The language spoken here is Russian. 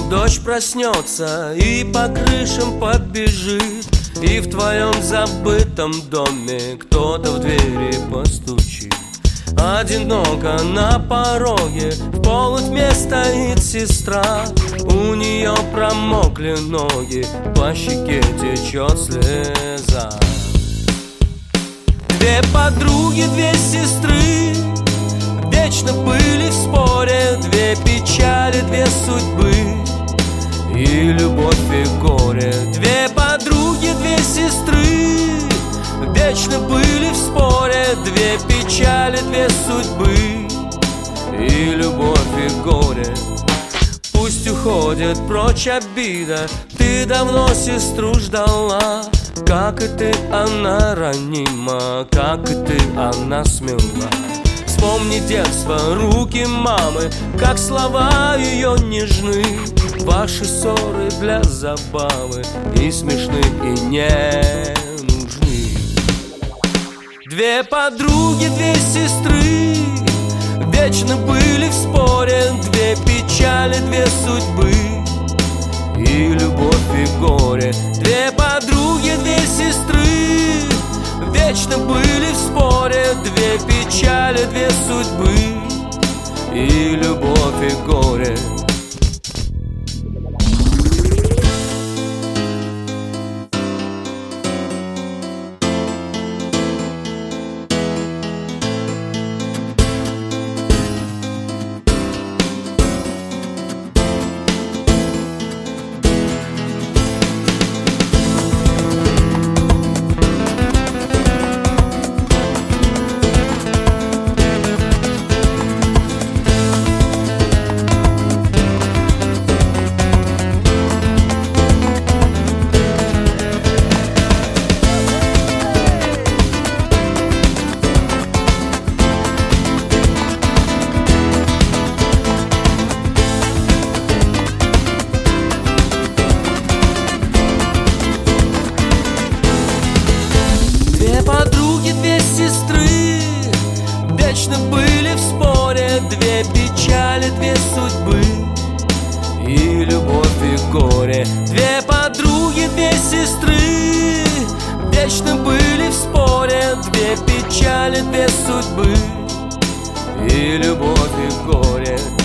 дождь проснется и по крышам побежит, и в твоем забытом доме кто-то в двери постучит. Одиноко на пороге в полутьме стоит сестра. У нее промокли ноги, по щеке течет слеза. Две подруги, две сестры вечно были в споре. Две печали, две судьбы, и любовь, и горе. Две подруги, две сестры вечно были в споре. Две печали, две судьбы, и любовь, и горе. Пусть уходит прочь обида, ты давно сестру ждала. Как и ты, она ранима, как и ты, она смела. Вспомни детство, руки мамы, как слова ее нежны. Ваши ссоры для забавы и смешны, и не нужны. Две подруги, две сестры вечно были в споре. Две печали, две судьбы, и любовь, и горе. Две подруги, две сестры вечно были в споре. Две печали, две судьбы, и любовь, и горе. Вечно были в споре. Две печали, две судьбы, и любовь, и горе. Две подруги, две сестры вечно были в споре. Две печали, две судьбы, и любовь, и горе.